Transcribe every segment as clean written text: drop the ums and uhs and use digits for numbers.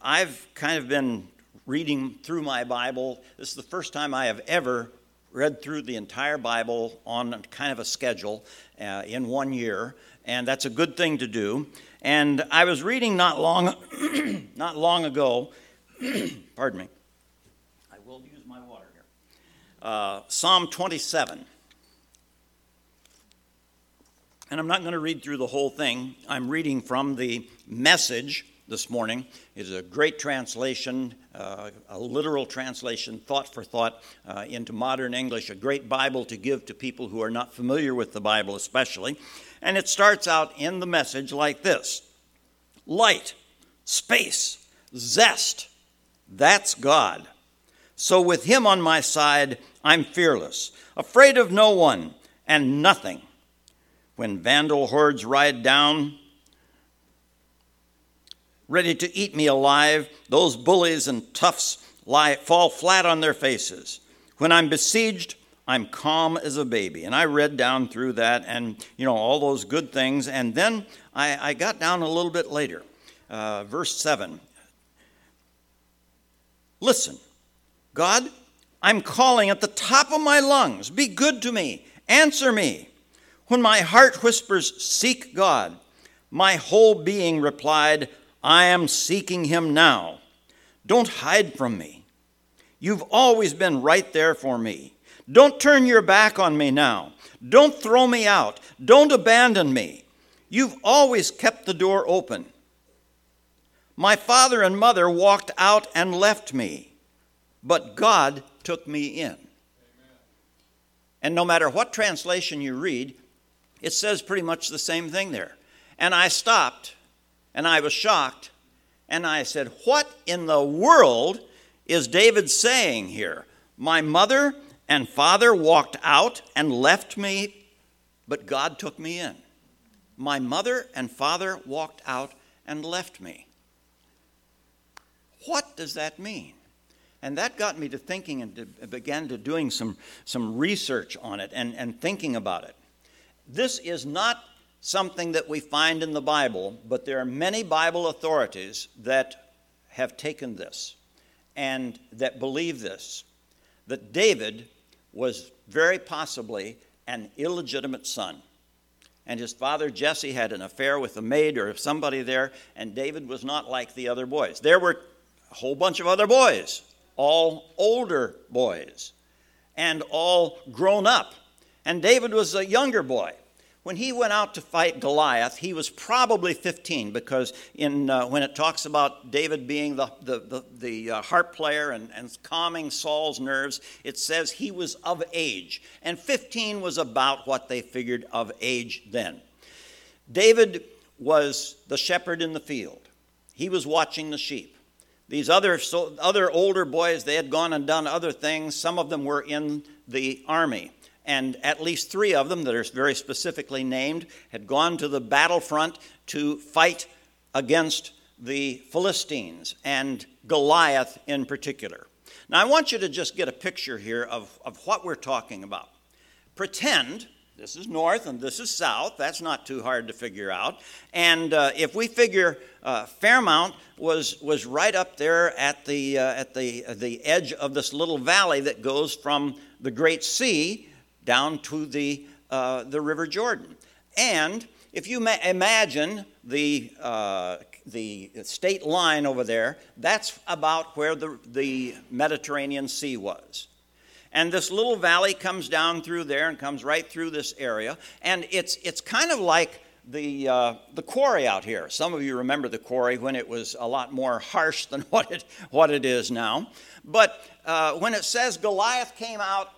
I've kind of been reading through my Bible. This is the first time I have ever read through the entire Bible on kind of a schedule in 1 year, and that's a good thing to do. And I was reading not long ago, pardon me, I will use my water here, Psalm 27. And I'm not going to read through the whole thing. I'm reading from the Message this morning. It is a great translation, a literal translation, thought for thought, into modern English, a great Bible to give to people who are not familiar with the Bible especially. And it starts out in the Message like this: light, space, zest, that's God. So with him on my side, I'm fearless, afraid of no one and nothing. When vandal hordes ride down, ready to eat me alive, those bullies and toughs fall flat on their faces. When I'm besieged, I'm calm as a baby. And I read down through that and, all those good things. And then I got down a little bit later, verse 7. Listen, God, I'm calling at the top of my lungs. Be good to me. Answer me. When my heart whispers, seek God, my whole being replied, I am seeking him now. Don't hide from me. You've always been right there for me. Don't turn your back on me now. Don't throw me out. Don't abandon me. You've always kept the door open. My father and mother walked out and left me, but God took me in. Amen. And no matter what translation you read, it says pretty much the same thing there. And I stopped, and I was shocked, and I said, what in the world is David saying here? My mother and father walked out and left me, but God took me in. My mother and father walked out and left me. What does that mean? And that got me to thinking and began to doing some research on it and thinking about it. This is not something that we find in the Bible, but there are many Bible authorities that have taken this and that believe this, that David was very possibly an illegitimate son. And his father Jesse had an affair with a maid or somebody there, and David was not like the other boys. There were a whole bunch of other boys, all older boys, and all grown up. And David was a younger boy. When he went out to fight Goliath, he was probably 15, because when it talks about David being the harp player and calming Saul's nerves, it says he was of age. And 15 was about what they figured of age then. David was the shepherd in the field. He was watching the sheep. These other older boys, they had gone and done other things. Some of them were in the army. And at least 3 of them that are very specifically named had gone to the battlefront to fight against the Philistines and Goliath in particular. Now, I want you to just get a picture here of what we're talking about. Pretend this is north and this is south. That's not too hard to figure out. And if we figure Fairmount was right up there at the edge of this little valley that goes from the Great Sea down to the River Jordan. And if you imagine the state line over there, that's about where the Mediterranean Sea was. And this little valley comes down through there and comes right through this area. And it's kind of like the quarry out here. Some of you remember the quarry when it was a lot more harsh than what it is now. But when it says Goliath came out,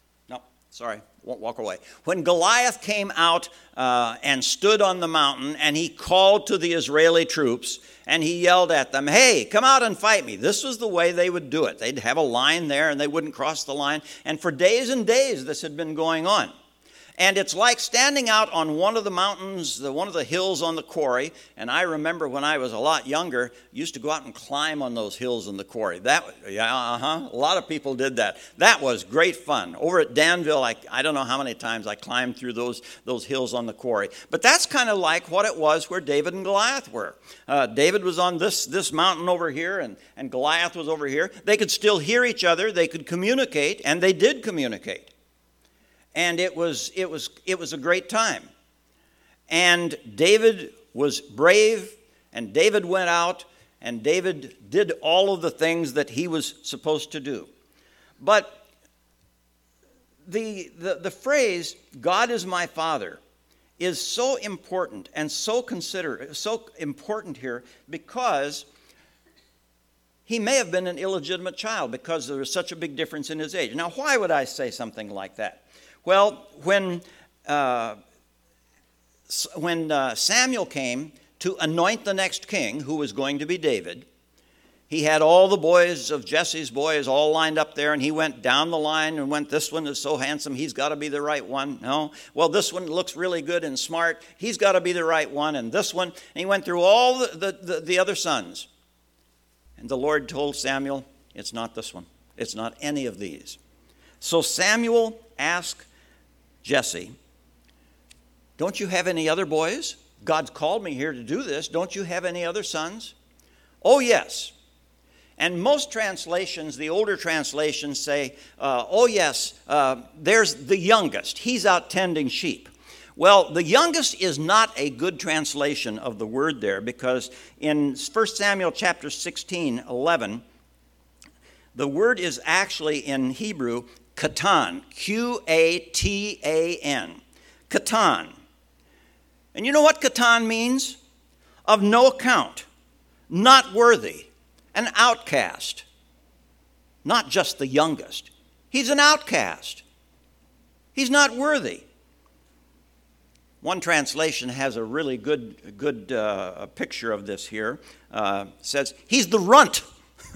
won't walk away. When Goliath came out and stood on the mountain, and he called to the Israeli troops, and he yelled at them, hey, come out and fight me. This was the way they would do it. They'd have a line there, and they wouldn't cross the line. And for days and days, this had been going on. And it's like standing out on one of the mountains, one of the hills on the quarry. And I remember when I was a lot younger, used to go out and climb on those hills in the quarry. A lot of people did that. That was great fun. Over at Danville, I don't know how many times I climbed through those hills on the quarry. But that's kind of like what it was where David and Goliath were. David was on this mountain over here, and Goliath was over here. They could still hear each other. They could communicate, and they did communicate. And it was a great time. And David was brave, and David went out, and David did all of the things that he was supposed to do. But the phrase, God is my Father, is so important and so important here because he may have been an illegitimate child because there was such a big difference in his age. Now, why would I say something like that? Well, when Samuel came to anoint the next king, who was going to be David, he had all the boys of Jesse's boys all lined up there, and he went down the line and went, this one is so handsome, he's got to be the right one. No, well, this one looks really good and smart, he's got to be the right one, and this one. And he went through all the other sons. And the Lord told Samuel, it's not this one. It's not any of these. So Samuel asked Jesse, don't you have any other boys? God's called me here to do this. Don't you have any other sons? Oh, yes. And most translations, the older translations say, oh, yes, there's the youngest. He's out tending sheep. Well, the youngest is not a good translation of the word there because in 1 Samuel chapter 16:11, the word is actually in Hebrew, Katan, Qatan, Katan. And you know what Katan means? Of no account, not worthy, an outcast. Not just the youngest. He's an outcast. He's not worthy. One translation has a really good picture of this here. Says, he's the runt.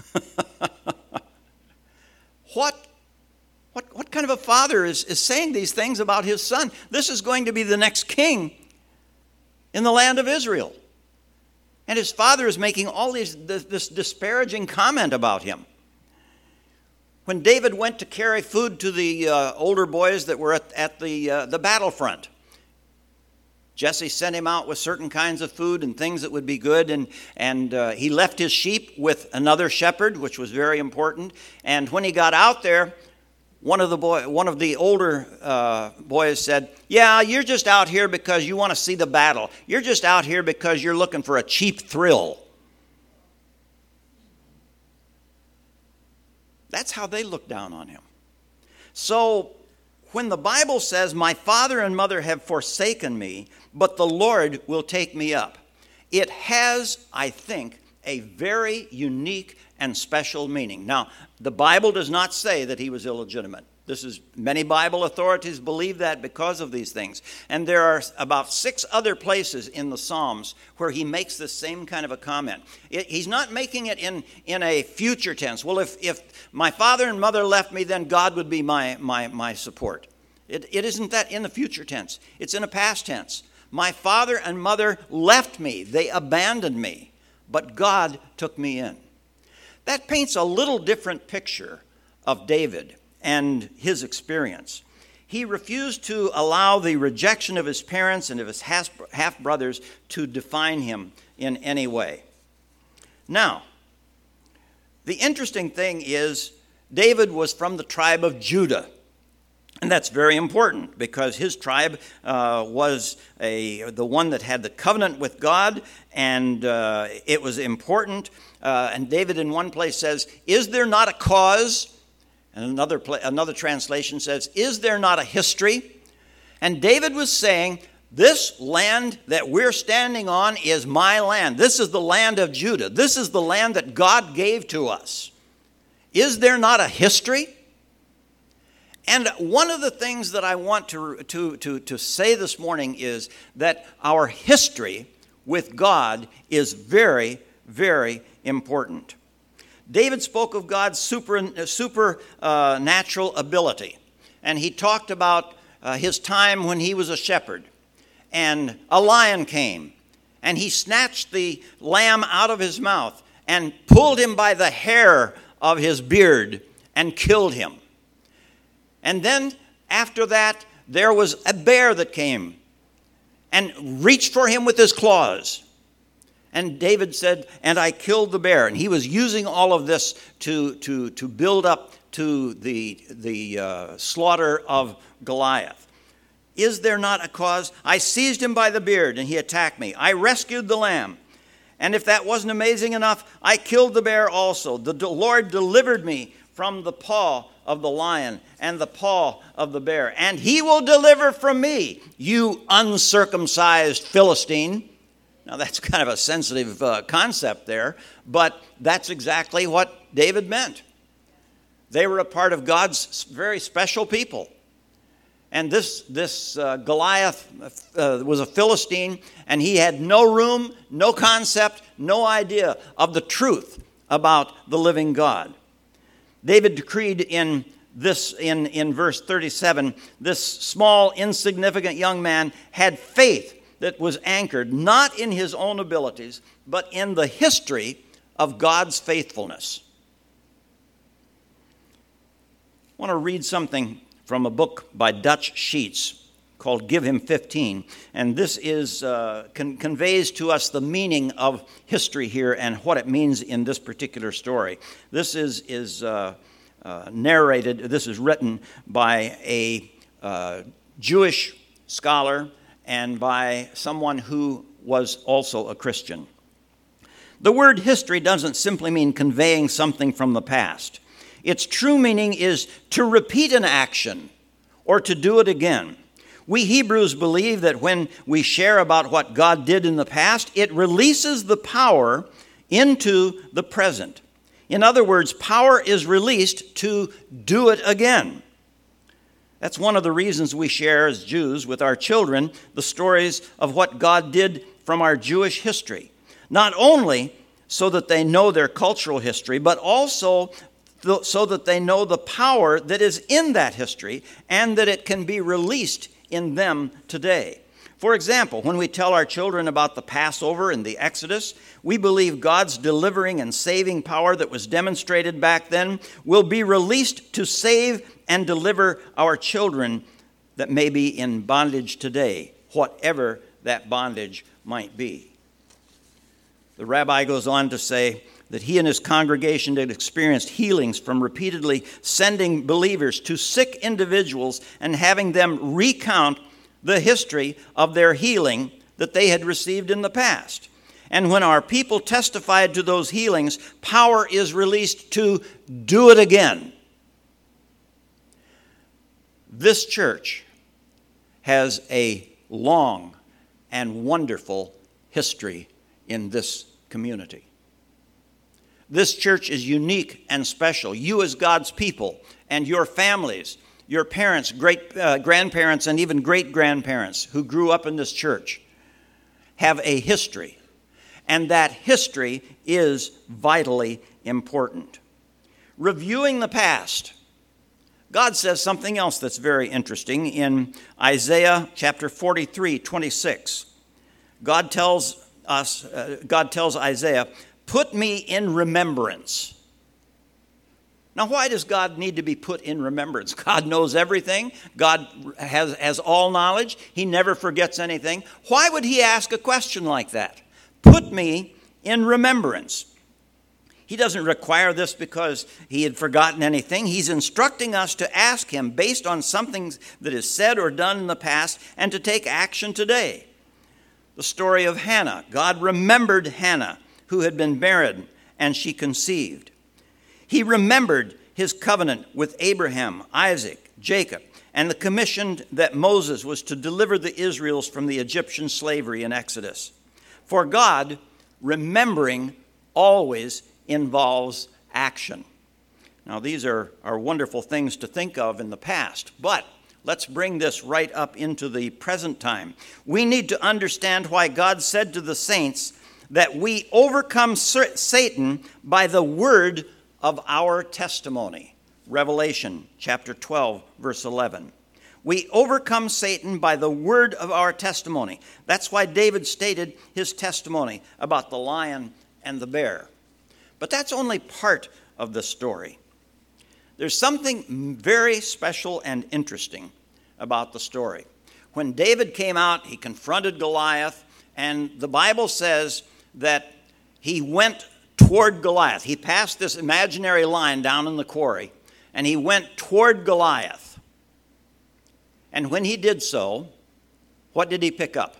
What kind of a father is saying these things about his son? This is going to be the next king in the land of Israel. And his father is making all this disparaging comment about him. When David went to carry food to the older boys that were at the battlefront, Jesse sent him out with certain kinds of food and things that would be good, and he left his sheep with another shepherd, which was very important. And when he got out there, one of the older boys said, yeah, you're just out here because you want to see the battle. You're just out here because you're looking for a cheap thrill. That's how they looked down on him. So when the Bible says, my father and mother have forsaken me, but the Lord will take me up, it has, I think, a very unique and special meaning. Now, the Bible does not say that he was illegitimate. Many Bible authorities believe that because of these things. And there are about 6 other places in the Psalms where he makes the same kind of a comment. He's not making it in a future tense. Well, if my father and mother left me, then God would be my support. It isn't that in the future tense. It's in a past tense. My father and mother left me. They abandoned me. But God took me in. That paints a little different picture of David and his experience. He refused to allow the rejection of his parents and of his half-brothers to define him in any way. Now, the interesting thing is David was from the tribe of Judah. And that's very important because his tribe was the one that had the covenant with God, and it was important. And David in one place says, is there not a cause? And another translation says, is there not a history? And David was saying, this land that we're standing on is my land. This is the land of Judah. This is the land that God gave to us. Is there not a history? And one of the things that I want to say this morning is that our history with God is very, very important. David spoke of God's supernatural ability, and he talked about his time when he was a shepherd, and a lion came, and he snatched the lamb out of his mouth and pulled him by the hair of his beard and killed him. And then after that, there was a bear that came and reached for him with his claws. And David said, and I killed the bear. And he was using all of this to build up to the slaughter of Goliath. Is there not a cause? I seized him by the beard, and he attacked me. I rescued the lamb. And if that wasn't amazing enough, I killed the bear also. The Lord delivered me from the paw of the lion and the paw of the bear. And he will deliver from me, you uncircumcised Philistine. Now, that's kind of a sensitive concept there, but that's exactly what David meant. They were a part of God's very special people. And this Goliath was a Philistine, and he had no room, no concept, no idea of the truth about the living God. David decreed in verse 37, this small, insignificant young man had faith that was anchored not in his own abilities, but in the history of God's faithfulness. I want to read something from a book by Dutch Sheets called Give Him 15. And this is conveys to us the meaning of history here and what it means in this particular story. This is narrated, this is written by a Jewish scholar and by someone who was also a Christian. The word history doesn't simply mean conveying something from the past. Its true meaning is to repeat an action or to do it again. We Hebrews believe that when we share about what God did in the past, it releases the power into the present. In other words, power is released to do it again. That's one of the reasons we share as Jews with our children the stories of what God did from our Jewish history. Not only so that they know their cultural history, but also so that they know the power that is in that history and that it can be released in them today. For example, when we tell our children about the Passover and the Exodus, we believe God's delivering and saving power that was demonstrated back then will be released to save and deliver our children that may be in bondage today, whatever that bondage might be. The rabbi goes on to say that he and his congregation had experienced healings from repeatedly sending believers to sick individuals and having them recount the history of their healing that they had received in the past. And when our people testified to those healings, power is released to do it again. This church has a long and wonderful history in this community. This church is unique and special. You as God's people and your families, your parents, grandparents, and even great-grandparents who grew up in this church have a history. And that history is vitally important. Reviewing the past. God says something else that's very interesting in Isaiah chapter 43, 26. God tells Isaiah, "Put me in remembrance." Now, why does God need to be put in remembrance? God knows everything. God has all knowledge. He never forgets anything. Why would he ask a question like that? Put me in remembrance. He doesn't require this because he had forgotten anything. He's instructing us to ask him based on something that is said or done in the past and to take action today. The story of Hannah. God remembered Hannah, who had been barren, and she conceived. He remembered his covenant with Abraham, Isaac, Jacob, and the commission that Moses was to deliver the Israelites from the Egyptian slavery in Exodus. For God, remembering always involves action. Now, these are wonderful things to think of in the past, but let's bring this right up into the present time. We need to understand why God said to the saints that we overcome Satan by the word of our testimony. Revelation chapter 12, verse 11. We overcome Satan by the word of our testimony. That's why David stated his testimony about the lion and the bear. But that's only part of the story. There's something very special and interesting about the story. When David came out, he confronted Goliath, and the Bible says that he went toward Goliath. He passed this imaginary line down in the quarry, and he went toward Goliath. And when he did so, what did he pick up?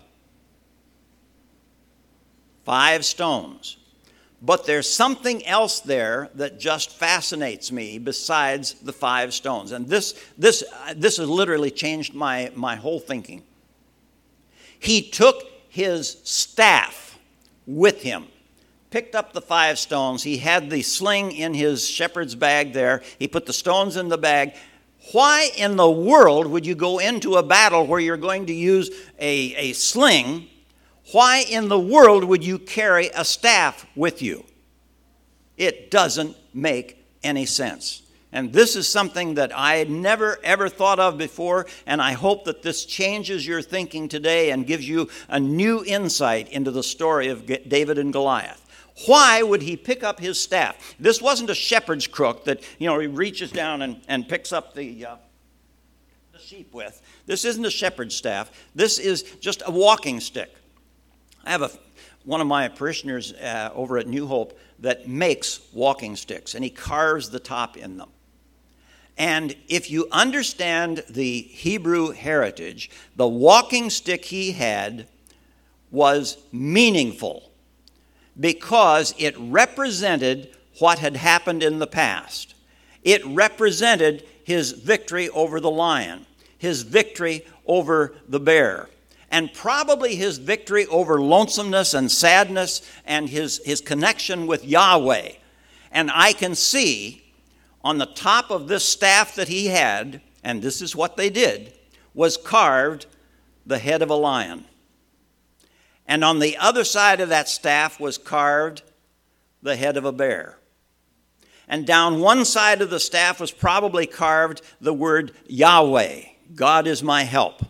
5 stones. But there's something else there that just fascinates me besides the 5 stones. And this has literally changed my whole thinking. He took his staff with him, picked up the 5 stones. He had the sling in his shepherd's bag there. He put the stones in the bag. Why in the world would you go into a battle where you're going to use a sling? Why in the world would you carry a staff with you? It doesn't make any sense. And this is something that I had never, ever thought of before, and I hope that this changes your thinking today and gives you a new insight into the story of David and Goliath. Why would he pick up his staff? This wasn't a shepherd's crook that, he reaches down and picks up the sheep with. This isn't a shepherd's staff. This is just a walking stick. I have one of my parishioners over at New Hope that makes walking sticks, and he carves the top in them. And if you understand the Hebrew heritage, the walking stick he had was meaningful because it represented what had happened in the past. It represented his victory over the lion, his victory over the bear, and probably his victory over lonesomeness and sadness and his connection with Yahweh. And I can see on the top of this staff that he had, and this is what they did, was carved the head of a lion. And on the other side of that staff was carved the head of a bear. And down one side of the staff was probably carved the word Yahweh, God is my help.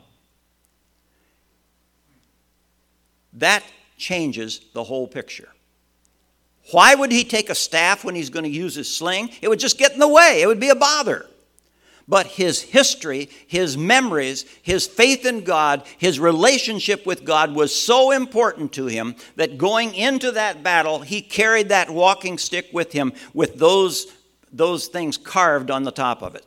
That changes the whole picture. Why would he take a staff when he's going to use his sling? It would just get in the way. It would be a bother. But his history, his memories, his faith in God, his relationship with God was so important to him that going into that battle, he carried that walking stick with him with those things carved on the top of it.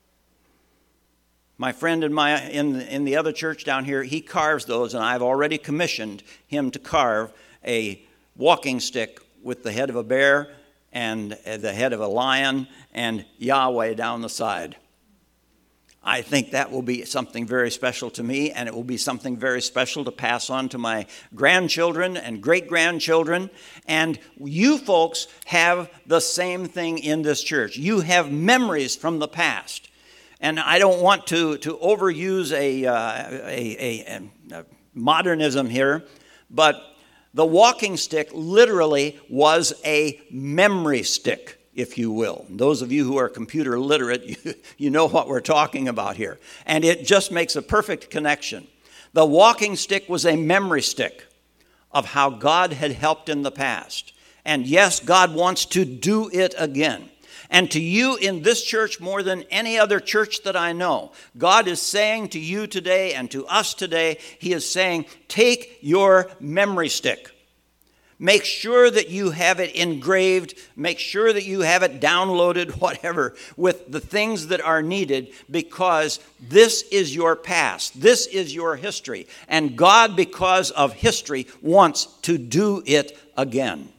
My friend in the other church down here, he carves those, and I've already commissioned him to carve a walking stick with the head of a bear and the head of a lion and Yahweh down the side. I think that will be something very special to me, and it will be something very special to pass on to my grandchildren and great-grandchildren. And you folks have the same thing in this church. You have memories from the past. And I don't want to overuse a modernism here, but the walking stick literally was a memory stick, if you will. And those of you who are computer literate, you know what we're talking about here. And it just makes a perfect connection. The walking stick was a memory stick of how God had helped in the past. And yes, God wants to do it again. And to you in this church more than any other church that I know, God is saying to you today and to us today, He is saying, take your memory stick. Make sure that you have it engraved. Make sure that you have it downloaded, whatever, with the things that are needed, because this is your past. This is your history. And God, because of history, wants to do it again.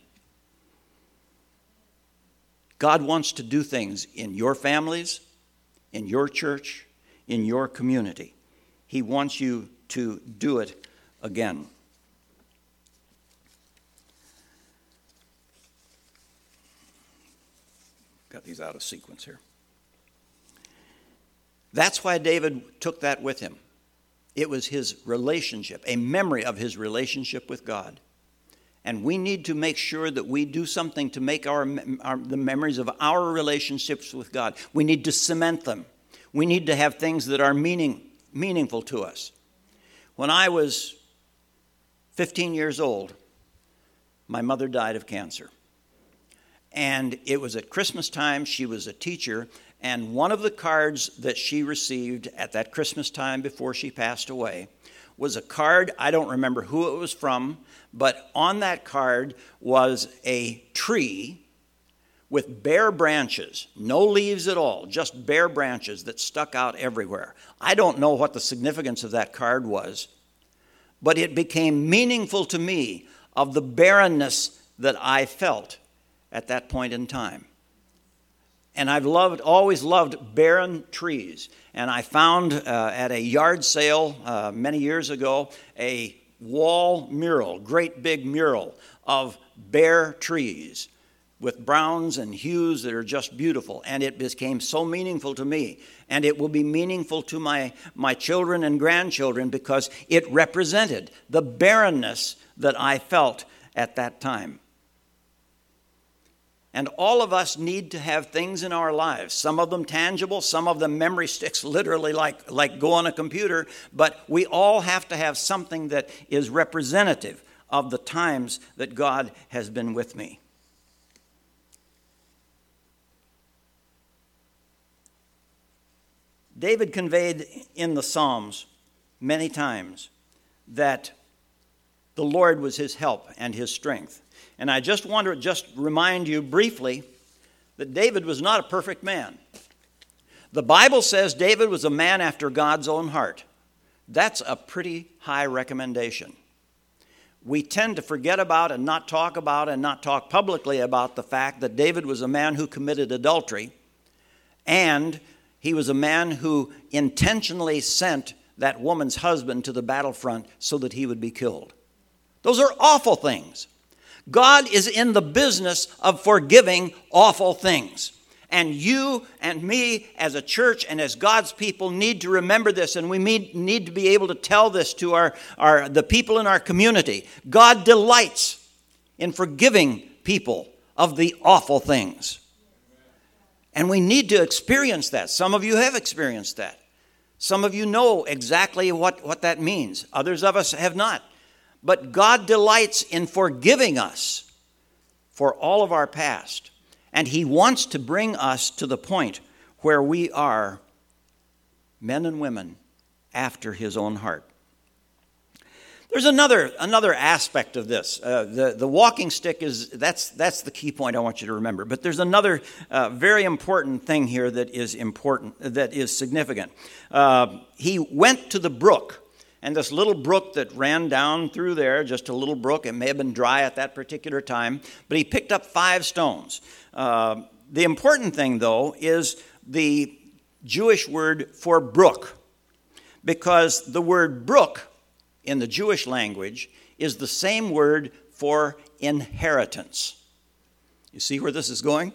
God wants to do things in your families, in your church, in your community. He wants you to do it again. Got these out of sequence here. That's why David took that with him. It was his relationship, a memory of his relationship with God. And we need to make sure that we do something to make the memories of our relationships with God. We need to cement them. We need to have things that are meaningful meaningful to us. When I was 15 years old, my mother died of cancer. And it was at Christmas time. She was a teacher. And one of the cards that she received at that Christmas time before she passed away was a card. I don't remember who it was from, but on that card was a tree with bare branches, no leaves at all, just bare branches that stuck out everywhere. I don't know what the significance of that card was, but it became meaningful to me of the barrenness that I felt at that point in time. And I've always loved barren trees. And I found at a yard sale many years ago a wall mural, great big mural of bare trees with browns and hues that are just beautiful. And it became so meaningful to me. And it will be meaningful to my children and grandchildren because it represented the barrenness that I felt at that time. And all of us need to have things in our lives, some of them tangible, some of them memory sticks, literally like go on a computer, but we all have to have something that is representative of the times that God has been with me. David conveyed in the Psalms many times that the Lord was his help and his strength. And I just want to remind you briefly that David was not a perfect man. The Bible says David was a man after God's own heart. That's a pretty high recommendation. We tend to forget about and not talk publicly about the fact that David was a man who committed adultery, and he was a man who intentionally sent that woman's husband to the battlefront so that he would be killed. Those are awful things. God is in the business of forgiving awful things. And you and me as a church and as God's people need to remember this, and we need to be able to tell this to the people in our community. God delights in forgiving people of the awful things. And we need to experience that. Some of you have experienced that. Some of you know exactly what that means. Others of us have not. But God delights in forgiving us for all of our past. And he wants to bring us to the point where we are men and women after his own heart. There's another aspect of this. The walking stick that's the key point I want you to remember. But there's another very important thing here that is significant. He went to the brook. And this little brook that ran down through there, just a little brook, it may have been dry at that particular time, but he picked up 5 stones. The important thing, though, is the Jewish word for brook, because the word brook in the Jewish language is the same word for inheritance. You see where this is going?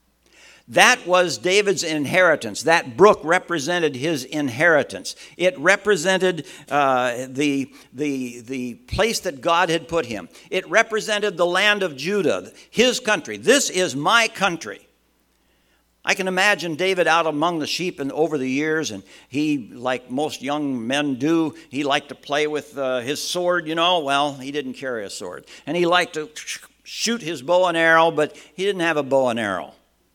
That was David's inheritance. That brook represented his inheritance. It represented the place that God had put him. It represented the land of Judah, his country. This is my country. I can imagine David out among the sheep and over the years, and he, like most young men do, he liked to play with his sword, Well, he didn't carry a sword. And he liked to shoot his bow and arrow, but he didn't have a bow and arrow.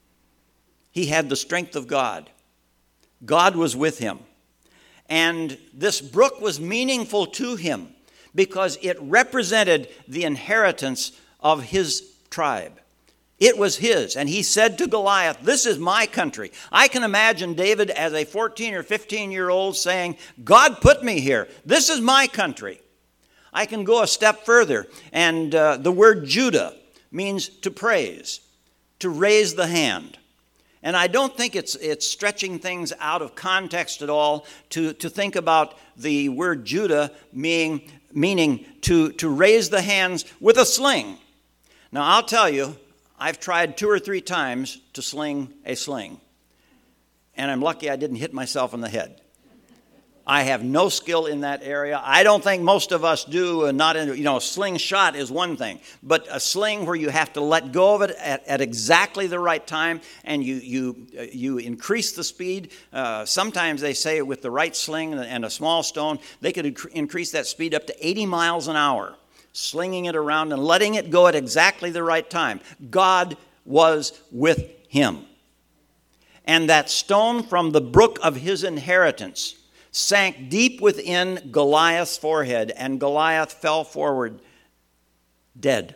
He had the strength of God. God was with him. And this brook was meaningful to him because it represented the inheritance of his tribe. It was his. And he said to Goliath, "This is my country." I can imagine David as a 14 or 15-year-old saying, "God put me here. This is my country." I can go a step further. And the word Judah means to praise, to raise the hand. And I don't think it's stretching things out of context at all to think about the word Judah meaning to raise the hands with a sling. Now, I'll tell you, I've tried 2 or 3 times to sling a sling. And I'm lucky I didn't hit myself in the head. I have no skill in that area. I don't think most of us do. A slingshot is one thing, but a sling where you have to let go of it at exactly the right time, and you increase the speed. Sometimes they say with the right sling and a small stone, they could increase that speed up to 80 miles an hour, slinging it around and letting it go at exactly the right time. God was with him. And that stone from the brook of his inheritance sank deep within Goliath's forehead, and Goliath fell forward dead.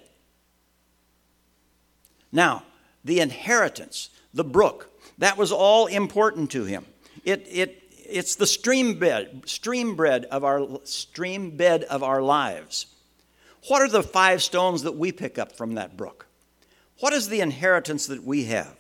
Now, the inheritance, the brook, that was all important to him. It's the stream bed of our lives. What are the 5 stones that we pick up from that brook? What is the inheritance that we have?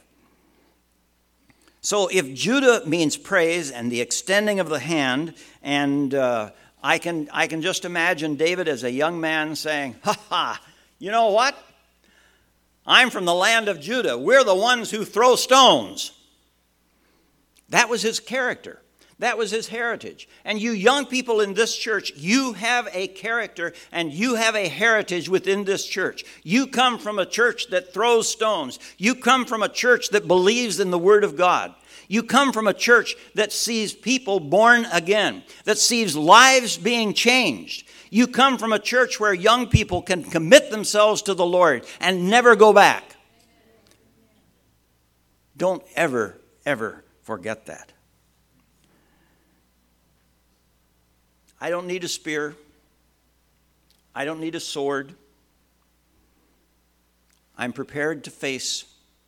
So if Judah means praise and the extending of the hand, and I can just imagine David as a young man saying, "Ha ha, you know what? I'm from the land of Judah. We're the ones who throw stones." That was his character. That was his heritage. And you young people in this church, you have a character and you have a heritage within this church. You come from a church that throws stones. You come from a church that believes in the Word of God. You come from a church that sees people born again, that sees lives being changed. You come from a church where young people can commit themselves to the Lord and never go back. Don't ever, ever forget that. I don't need a spear. I don't need a sword. I'm prepared to face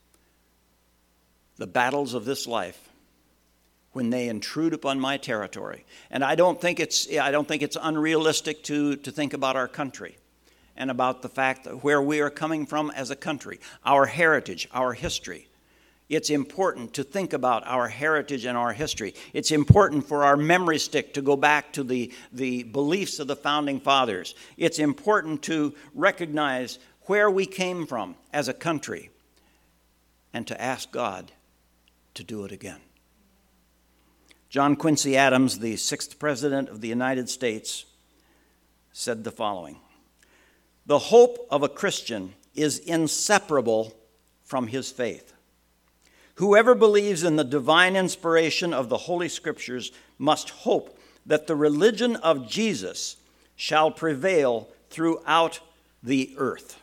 the battles of this life when they intrude upon my territory. And I don't think it's unrealistic to think about our country and about the fact that where we are coming from as a country, our heritage, our history. It's important to think about our heritage and our history. It's important for our memory stick to go back to the beliefs of the founding fathers. It's important to recognize where we came from as a country and to ask God to do it again. John Quincy Adams, the 6th President of the United States, said the following: "The hope of a Christian is inseparable from his faith. Whoever believes in the divine inspiration of the Holy Scriptures must hope that the religion of Jesus shall prevail throughout the earth."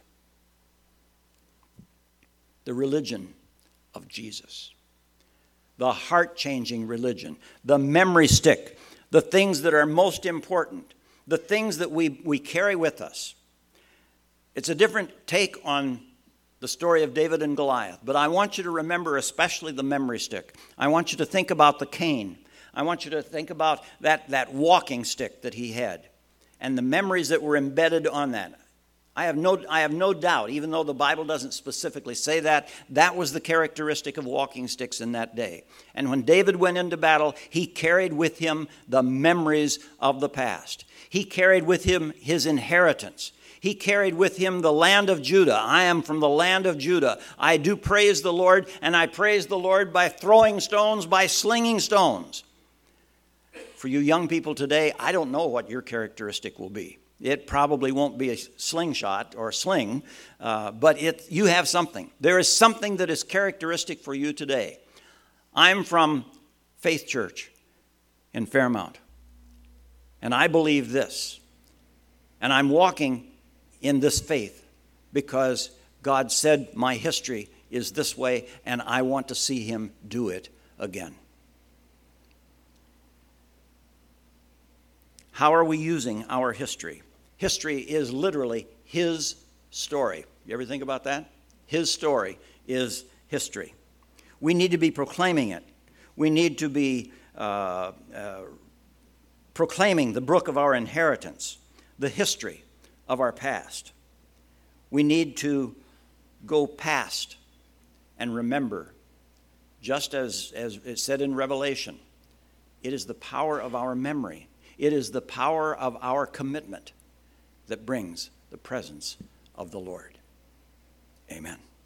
The religion of Jesus. The heart-changing religion. The memory stick. The things that are most important. The things that we carry with us. It's a different take on the story of David and Goliath. But I want you to remember especially the memory stick. I want you to think about the cane. I want you to think about that walking stick that he had and the memories that were embedded on that. I have no doubt, even though the Bible doesn't specifically say that, that was the characteristic of walking sticks in that day. And when David went into battle, he carried with him the memories of the past. He carried with him his inheritance. He carried with him the land of Judah. I am from the land of Judah. I do praise the Lord, and I praise the Lord by throwing stones, by slinging stones. For you young people today, I don't know what your characteristic will be. It probably won't be a slingshot or a sling, but you have something. There is something that is characteristic for you today. I'm from Faith Church in Fairmount, and I believe this, and I'm walking in this faith because God said my history is this way, and I want to see him do it again. How are we using our history? History is literally his story. You ever think about that? His story is history. We need to be proclaiming it. We need to be proclaiming the brook of our inheritance, the history of our past. We need to go past and remember, just as it said in Revelation, it is the power of our memory. It is the power of our commitment that brings the presence of the Lord. Amen.